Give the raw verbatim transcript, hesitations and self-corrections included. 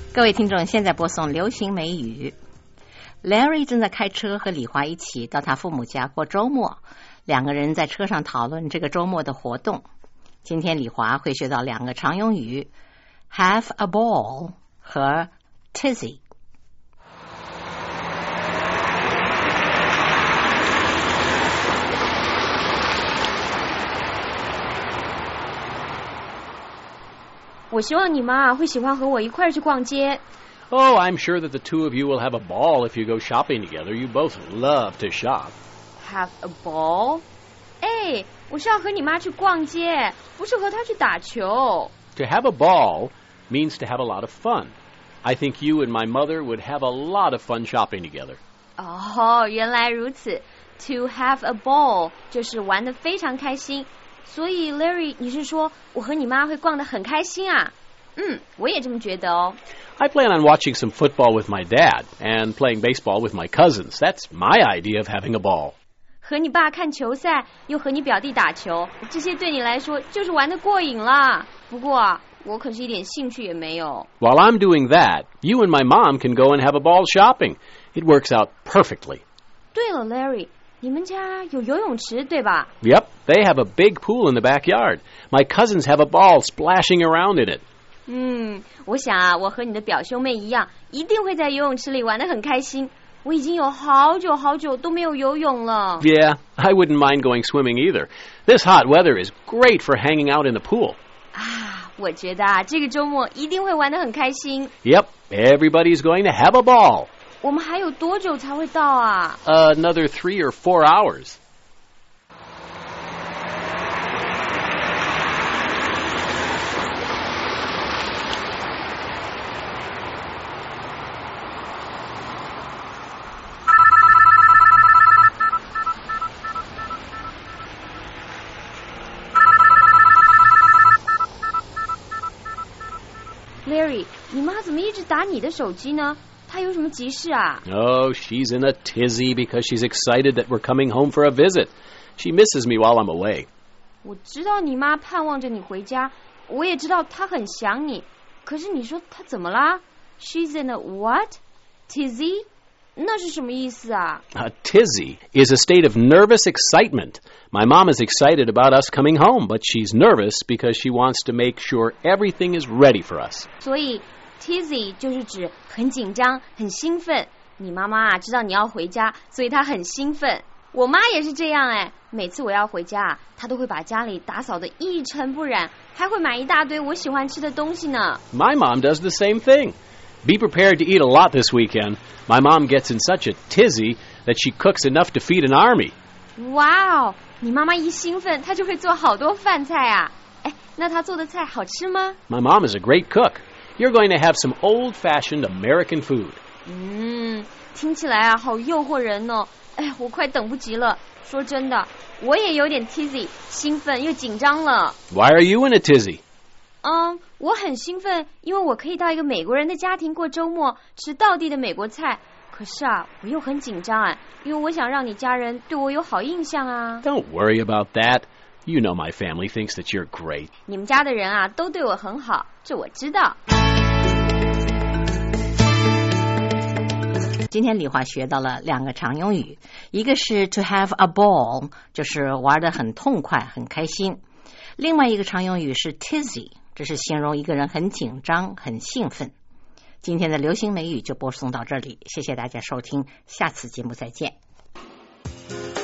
各位听众，现在播送流行美语。Larry 正在开车和李华一起到他父母家过周末，两个人在车上讨论这个周末的活动。今天李华会学到两个常用语 have a ball 和 tizzy。 我希望你妈会喜欢和我一块去逛街。 Oh, I'm sure that the two of you will have a ball if you go shopping together. You both love to shop. Have a ball? 哎，我是要和你妈去逛街，不是和她去打球。 To have a ball means to have a lot of fun. I think you and my mother would have a lot of fun shopping together. 哦，原来如此。To have a ball 就是玩得非常开心。所以 Larry 你是说我和你妈会逛得很开心啊？嗯，我也这么觉得哦。 I plan on watching some football with my dad and playing baseball with my cousins. That's my idea of having a ball. 和你爸看球赛，又和你表弟打球，这些对你来说就是玩得过瘾啦。不过啊，我可是一点兴趣也没有。 While I'm doing that, you and my mom can go and have a ball shopping. It works out perfectly. 对了 Larry，你们家有游泳池对吧？ Yep, they have a big pool in the backyard. My cousins have a ball splashing around in it. 嗯，我想啊，我和你的表兄妹一样，一定会在游泳池里玩得很开心。我已经有好久好久都没有游泳了。 Yeah, I wouldn't mind going swimming either. This hot weather is great for hanging out in the pool. 啊，我觉得啊，这个周末一定会玩得很开心。 Yep, everybody's going to have a ball. 我们还有多久才会到啊？ Uh, another three or four hours. Larry， 你妈怎么一直打你的手机呢？她有什么急事啊？ Oh, she's in a tizzy because she's excited that we're coming home for a visit. She misses me while I'm away. 我知道你妈盼望着你回家，我也知道她很想你。可是你说她怎么啦？ She's in a what? Tizzy? 那是什么意思啊？ A tizzy is a state of nervous excitement. My mom is excited about us coming home, but she's nervous because she wants to make sure everything is ready for us. 所以 tizzy 就是指很紧张、很兴奋。你妈妈啊知道你要回家，所以她很兴奋。我妈也是这样哎，每次我要回家啊，她都会把家里打扫得一尘不染，还会买一大堆我喜欢吃的东西呢。 My mom does the same thing. Be prepared to eat a lot this weekend. My mom gets in such a tizzy that she cooks enough to feed an army. 哇哦，你妈妈一兴奋，她就会做好多饭菜啊。哎，那她做的菜好吃吗？ My mom is a great cook. You're going to have some old-fashioned American food. 嗯，听起来啊，好诱惑人哦。哎，我快等不及了。说真的，我也有点 tizzy， 兴奋又紧张了。 Why are you in a tizzy? 嗯，我很兴奋，因为我可以到一个美国人的家庭过周末，吃道地的美国菜。可是啊，我又很紧张啊，因为我想让你家人对我有好印象啊。 Don't worry about that. You know my family thinks that you're great. 你们家的人啊，都对我很好，这我知道。 今天李华学到了两个常用语，一个是 to have a ball， 就是玩得很痛快、很开心；另外一个常用语是 tizzy， 这是形容一个人很紧张、很兴奋。今天的流行美语就播送到这里，谢谢大家收听，下次节目再见。